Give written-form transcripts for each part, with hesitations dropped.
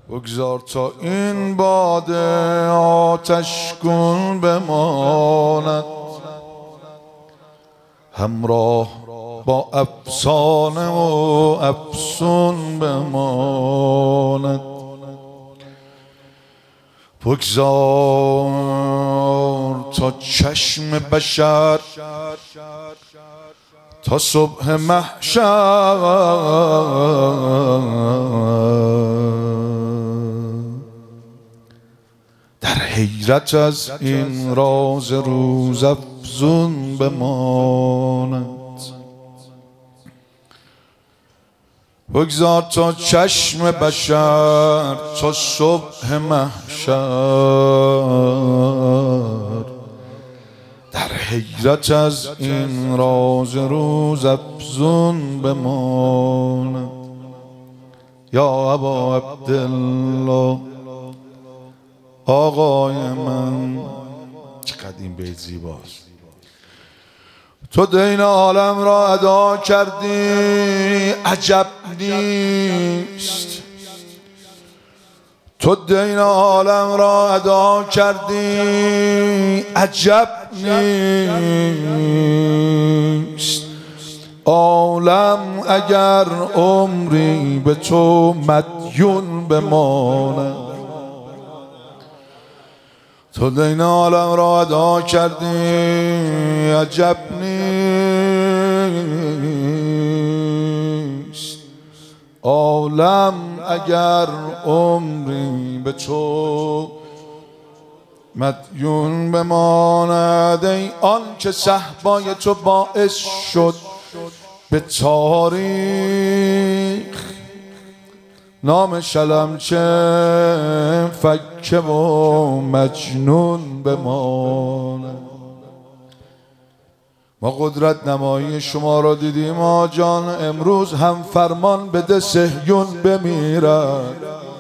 بگذار تا این باده آتش گون بماند، همراه با افسانه و افسون بماند. بگذار تا چشم بشر تا صبح محشر در حیرت از این راز روز افزون بماند. بگذار تا چشم بشر تا صبح محشر در حیرت از این راز روز افزون بماند. یا ابا عبدالله، آقای من، چقدر این بیت زیباست. تو دین عالم را ادا کردی عجب نیست، تو دین عالم را ادا کردی عجب نیست. عالم اگر عمری به تو مدیون بماند، تو دین عالم را ادا کردی عجب نیست. عالم اگر عمری به تو مدیون بماند. ای آن که صحبای تو باعث شد به تاریخ نام شلمچه فکه و مجنون بماند. ما قدرت نمایی شما را دیدیم آجان، امروز هم فرمان بده صهیون بمیرد،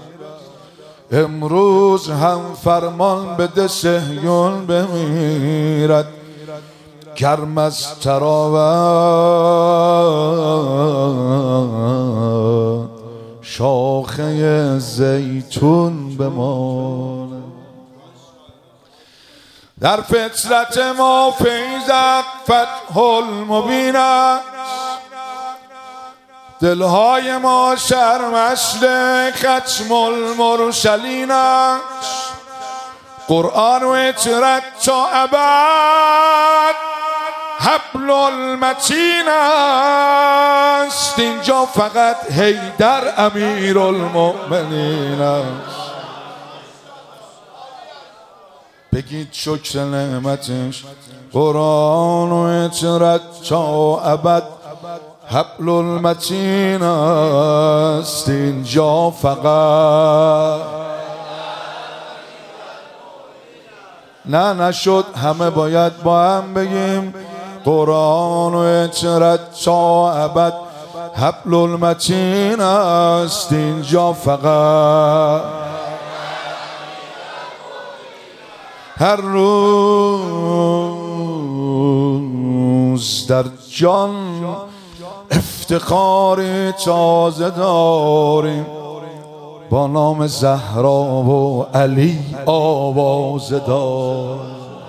امروز هم فرمان بده صهیون بمیرد. گرم از تراوت شاخه زیتون بماند. در فطرت ما فیضت فتح المبین است، دلهای ما سرمست ختم المرسلین است. قرآن و اطرت تا ابد حبل المتین است، اینجا فقط حیدر امیر المؤمنین است. بگید شکر نعمتش. قرآن و اطرت تا ابد حبل المتین است، اینجا فقط نه نشد، همه باید با هم بگیم قرآن و اطرت تا ابد حبل المتین است، اینجا فقط هر روز در جان افتخاری تازه داریم، با نام زهرا و علی آواز دار.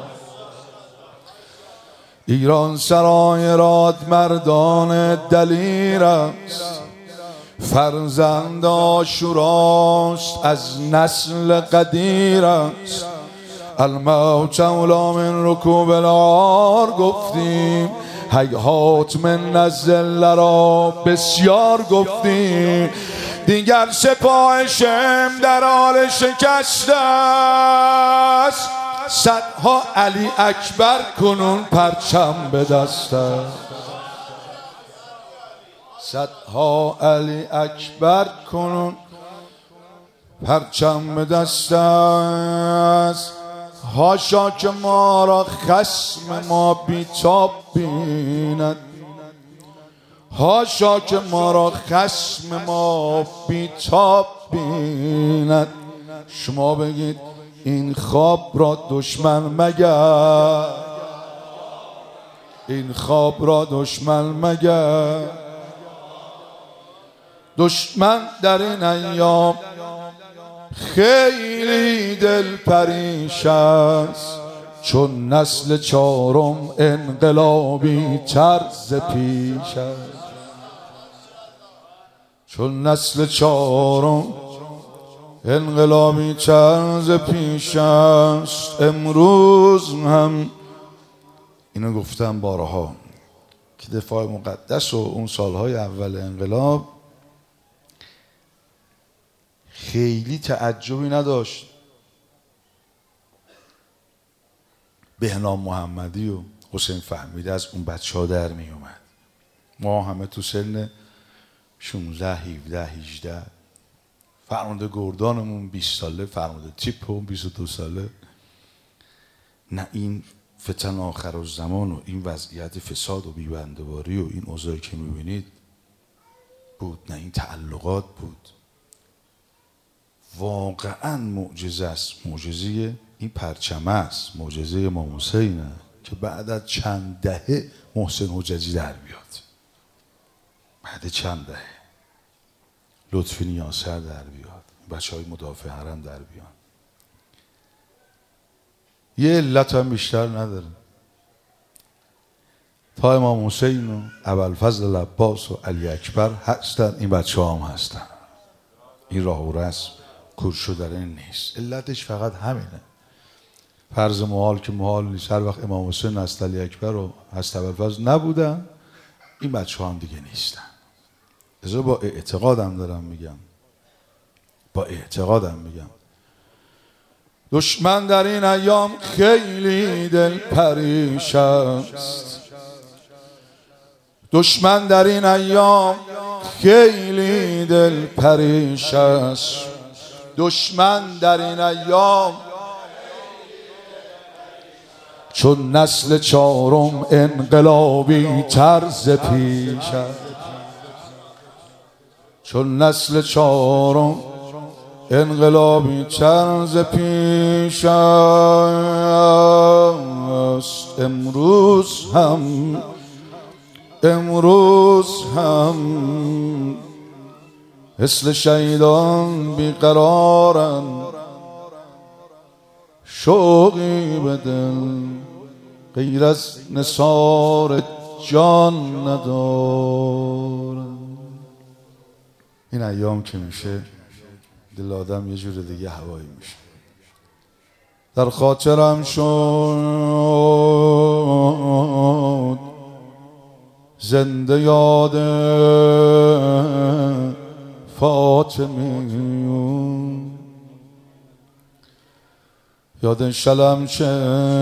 ایران سرای راد مردان دلیر است، فرزند عاشوراست از نسل قدیر است. الموت اولی من رکوب العار گفتیم، هیهات من نزل را بسیار گفتیم. دیگر سپاه شم در حال شکست است، صدها علی اکبر کنون پرچم به دست است. صدها علی اکبر کنون پرچم به دست است. حاشا که ما را خصم ما بیتاب بیند، حاشا که ما را خصم ما بیتاب بیند. شما بگید این خواب را دشمن مگر، این خواب را دشمن مگر. دشمن در این ایام خیلی دل پریش است چون نسل چهارم انقلابی طرز پیش است. چون نسل چهارم انقلابی طرز پیش است. امروز هم اینو گفتم بارها که دفاع مقدس و اون سالهای اول انقلاب خیلی تعجبی نداشت بهنام محمدی و حسین فهمیده از اون بچه ها در می اومد. ما همه تو سن 16 17 18 فرمانده گردانمون 20 ساله، فرمانده تیپمون 22 ساله. نه این فتن آخر الزمان و این وضعیت فساد و بیبندواری و این اوضاعی که میبینید بود، نه این تعلقات بود. واقعا معجزه است. معجزه این پرچمه است، معجزه امام حسینه که بعد از چند دهه محسن حججی در بیاد. بعد چند دهه لطفی نیاسر در بیاد، بچه های مدافع حرم در بیان. یه علت هم بیشتر نداره. تا امام حسین و ابوالفضل العباس و علی اکبر هستن، این بچه هم هستن. این راه و رسم کور شدن نیست. علتش فقط همینه. فرض محال که محال نیست. هر وقت امام حسین هست علی اکبر و هست ابوالفضل نبودن، این بچه هم دیگه نیستن. ازا با اعتقادم دارم میگم، با اعتقادم میگم. دشمن در این ایام خیلی دل پریش است. دشمن در این ایام خیلی دل پریش است. دشمن در این ایام چون نسل چهارم انقلابی طرز پیش است. چون نسل چهارم انقلابی طرز پیش است. امروز هم مثل شهیدان بیقرارن، شوقی به دل غیر از نثار جان ندارن. این ایام که میشه دل آدم یه جور دیگه هوایی میشه. در خاطرم شد زنده یاد فاطمیون، یاد شلمچه،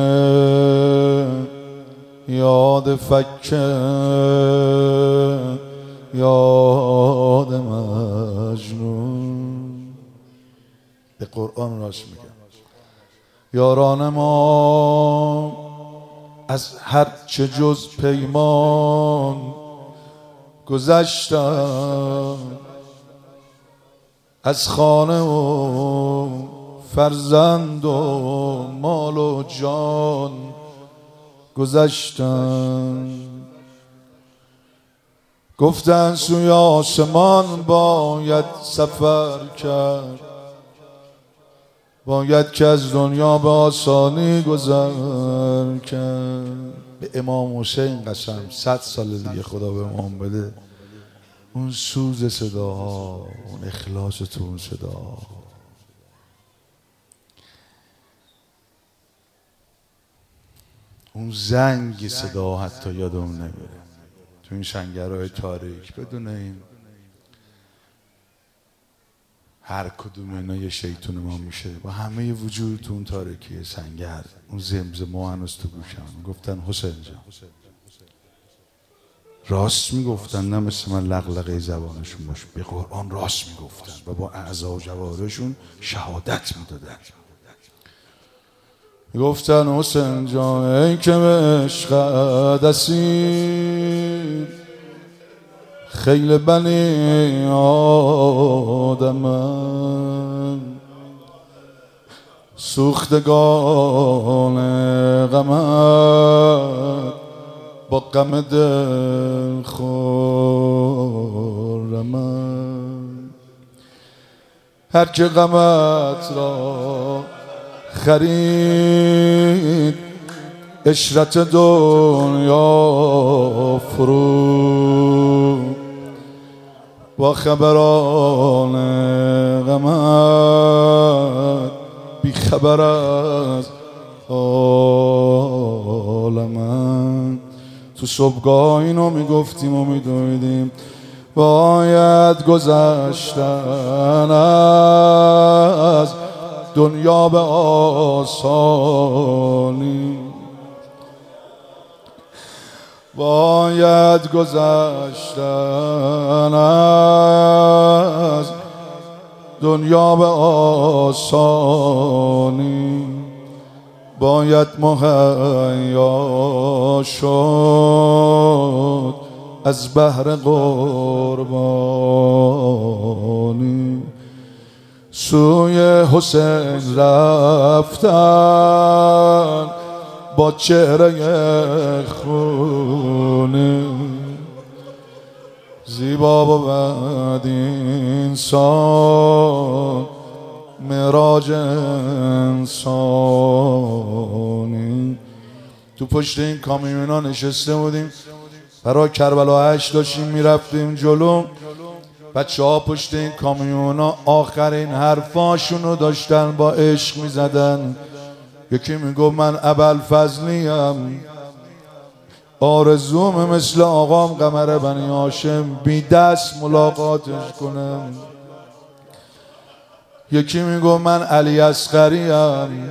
یاد فکه، یاد مجنون. به قرآن راست میگم. یاران ما از هر چه جز پیمان گذشتن، از خانه و فرزند و مال و جان گذشتن. گفتن سوی آسمان باید سفر کرد، باید که از دنیا به آسانی گذر کرد. به امام حسین قسم 100 سال دیگه خدا به امام بده، اون سوز صداها، اون اخلاص تو اون صدا، اون زنگ صدا حتی یادم نمیره تو این شنگرهای تاریک. بدون این هر کدوم اینا یه شیطون ما میشه با همه وجود تو اون تاریکی سنگر. اون زمزمه هنوز تو گوشم. گفتن حسین جان، راست میگفتن، نه مثل من لغلقه زبانشون باشه، به قرآن راست میگفتن و با اعضا و جوارحشون شهادت میدادن. گفتن حسین جان ای که به عشقت اسیر، خیل بنی آدمم، سوختگان غمت با غم دل خورم. هر که غمت را خرید عشرت دنیا فرو با خبران غمت بی خبر از حال من. تو صبحگاه اینو میگفتیم و میدویدیم باید گذشتن از دنیا به آسانی، باید گذشتن از دنیا به آسانی، باید مهیا شد از بحر قربانی. سوی حسین رفتن با چهره خونه، زیبا بود انسان معراج انسانی. تو پشت این کامیونا نشسته بودیم، برای کربلا 8 داشتیم میرفتیم جلو. بچه ها پشت این کامیونا آخرین حرفاشونو داشتن با عشق میزدن. یکی میگو من ابوالفضلیم، آرزوم مثل آقام قمر بنی هاشم بی دست ملاقاتش کنم. یکی میگو من علی اصغریم،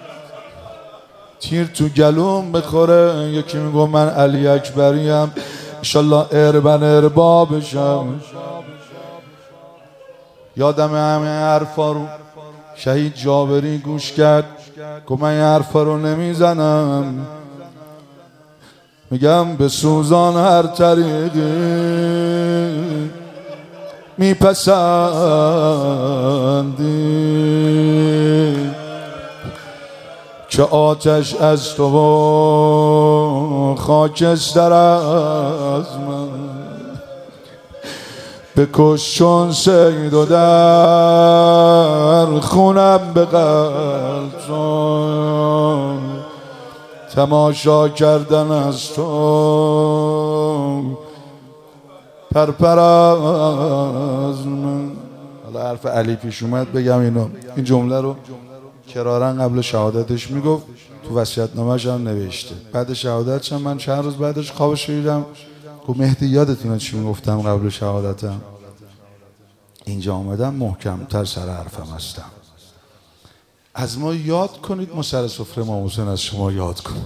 تیر تو گلوم بخوره. یکی میگو من علی اکبریم، انشالله اربن اربا بشم. یادم همه حرفا رو شهید جابری گوش کرد، گفت من این حرفا رو نمیزنم، میگم به سوزان هر طریقی میپسندی که آتش از تو و خاکستر از من. بکش چون سید و در خونم به قلب چون تماشا کردن از تو پرپر از من. حالا حرف علی پیش اومد بگم اینو، این جمله رو کرارا قبل شهادتش میگفت، تو وصیت‌نامه‌ش هم نوشته. بعد شهادتش هم من چند روز بعدش خوابش دیدم، گفت مهدی یادتونه چی میگفتم قبل شهادتم؟ اینجا آمدم محکم‌تر سر حرفم هستم. از ما یاد کنید، ما سر سفره امام حسین از شما یاد کنید.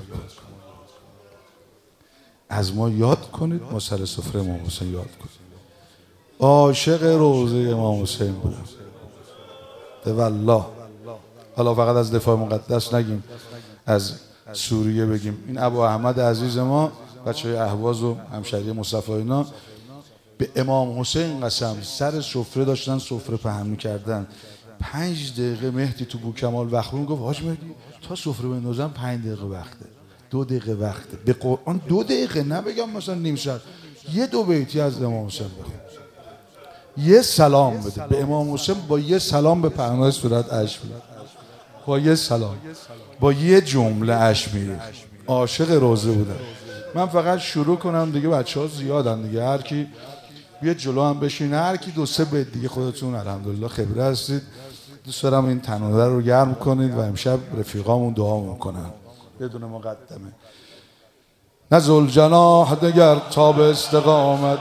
از ما یاد کنید، ما سر سفره امام حسین یاد کنید. عاشق روضه امام حسین بودم والله. حالا فقط از دفاع مقدس نگیم، از سوریه بگیم. این ابو احمد عزیز ما، بچه‌های اهواز و همشهری مصطفی اینا، به امام حسین قسم سر سفره داشتن سفره پهن می‌کردن. 5 دقیقه مهدی تو بوکمال وخرون گفت حاج مهدی تا سفره بندازم 5 دقیقه وقته، 2 دقیقه وقته. به قرآن 2 دقیقه، نه بگم مثلا نیم ساعت. یه 2 بیتی از امام حسین بخون، یه سلام بده به امام حسین، با یه سلام به پهنای صورت اشک میاد، با یه سلام، با یه جمله اشک میاد. عاشق روضه بودم. من فقط شروع کنم دیگه، بچه‌ها زیادن دیگه، هر کی بیاد جلو هم بشین، هر کی 2-3 بیت دیگه. خودتون الحمدلله خبره هستید. دوست دارم این تنوره رو گرم کنید و امشب رفیقامون دعا میکنن بدون مقدمه. نه ذوالجناح دگر تا به استقامت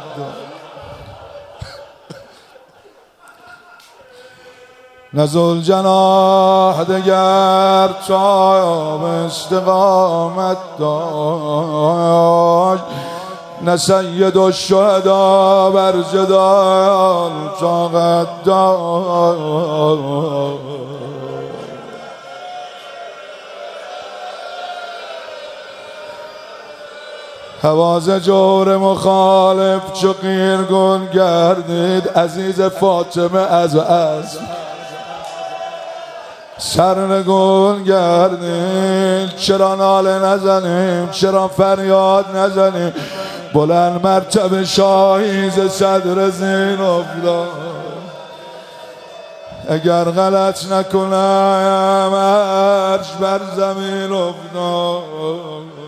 نه ذوالجناح دگر تا به استقامت داشت، نه سید الشهدا بر جدال طاقت داشت. حواز جور مخالف چو قیرگون گردید، عزیز فاطمه از سرنگون گردید. چرا ناله نزنیم، چرا فریاد نزنیم، بلند مرتبه شاهی ز صدر زین افتاد. اگر غلط نکنم عرش بر زمین افتاد.